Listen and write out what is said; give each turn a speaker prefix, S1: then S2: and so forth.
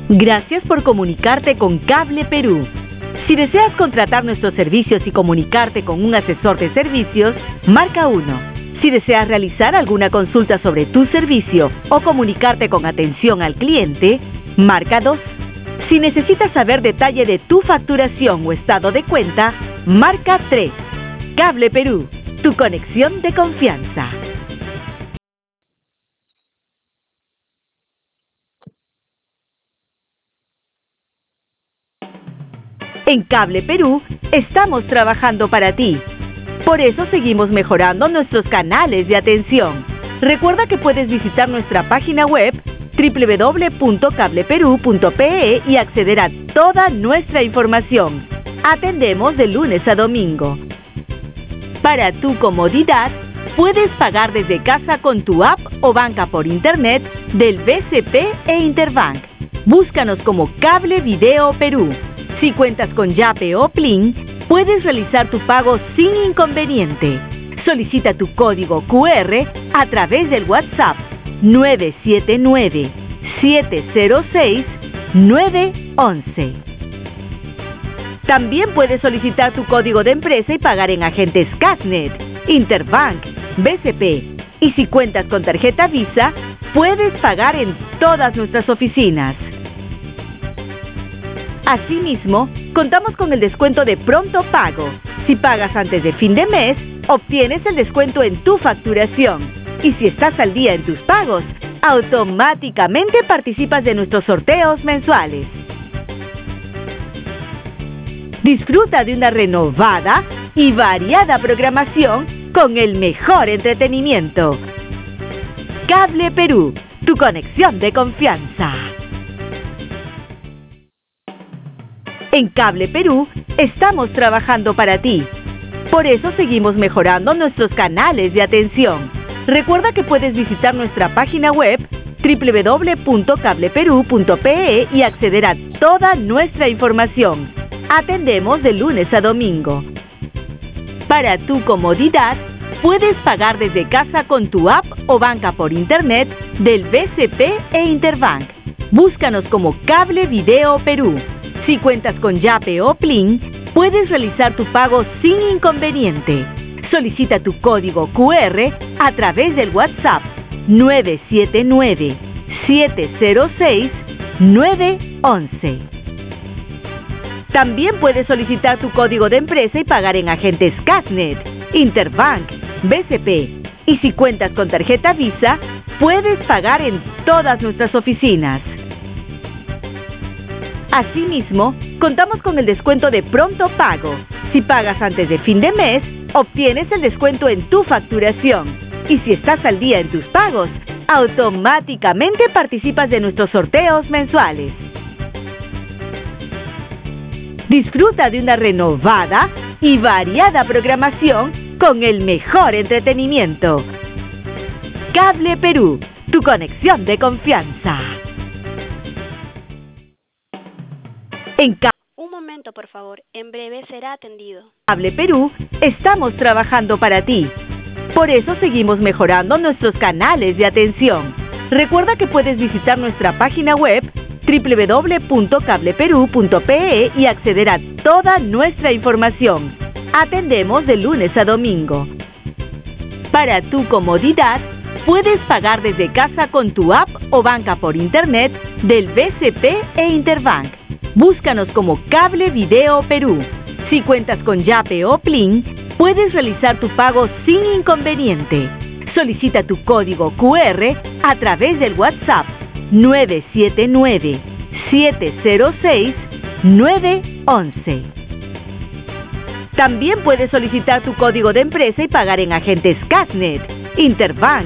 S1: Gracias por comunicarte con Cable Perú. Si deseas contratar nuestros servicios y comunicarte con un asesor de servicios, marca 1. Si deseas realizar alguna consulta sobre tu servicio o comunicarte con atención al cliente, marca 2. Si necesitas saber detalle de tu facturación o estado de cuenta, marca 3. Cable Perú, tu conexión de confianza. En Cable Perú estamos trabajando para ti. Por eso seguimos mejorando nuestros canales de atención. Recuerda que puedes visitar nuestra página web www.cableperu.pe y acceder a toda nuestra información. Atendemos de lunes a domingo. Para tu comodidad, puedes pagar desde casa con tu app o banca por internet del BCP e Interbank. Búscanos como Cable Video Perú. Si cuentas con Yape o Plin, puedes realizar tu pago sin inconveniente. Solicita tu código QR a través del WhatsApp 979-706-911. También puedes solicitar tu código de empresa y pagar en agentes Casnet, Interbank, BCP. Y si cuentas con tarjeta Visa, puedes pagar en todas nuestras oficinas. Asimismo, contamos con el descuento de pronto pago. Si pagas antes de fin de mes, obtienes el descuento en tu facturación. Y si estás al día en tus pagos, automáticamente participas de nuestros sorteos mensuales. Disfruta de una renovada y variada programación con el mejor entretenimiento. Cable Perú, tu conexión de confianza. En Cable Perú estamos trabajando para ti. Por eso seguimos mejorando nuestros canales de atención. Recuerda que puedes visitar nuestra página web www.cableperu.pe y acceder a toda nuestra información. Atendemos de lunes a domingo. Para tu comodidad, puedes pagar desde casa con tu app o banca por internet del BCP e Interbank. Búscanos como Cable Video Perú. Si cuentas con Yape o Plin, puedes realizar tu pago sin inconveniente. Solicita tu código QR a través del WhatsApp 979-706-911. También puedes solicitar tu código de empresa y pagar en agentes Casnet, Interbank, BCP. Y si cuentas con tarjeta Visa, puedes pagar en todas nuestras oficinas. Asimismo, contamos con el descuento de pronto pago. Si pagas antes de fin de mes, obtienes el descuento en tu facturación. Y si estás al día en tus pagos, automáticamente participas de nuestros sorteos mensuales. Disfruta de una renovada y variada programación con el mejor entretenimiento. Cable Perú, tu conexión de confianza.
S2: Un momento, por favor. En breve será atendido.
S1: Cable Perú estamos trabajando para ti. Por eso seguimos mejorando nuestros canales de atención. Recuerda que puedes visitar nuestra página web www.cableperu.pe y acceder a toda nuestra información. Atendemos de lunes a domingo. Para tu comodidad, puedes pagar desde casa con tu app o banca por internet del BCP e Interbank. Búscanos como Cable Video Perú. Si cuentas con Yape o Plin, puedes realizar tu pago sin inconveniente. Solicita tu código QR a través del WhatsApp 979-706-911. También puedes solicitar tu código de empresa y pagar en agentes Casnet, Interbank,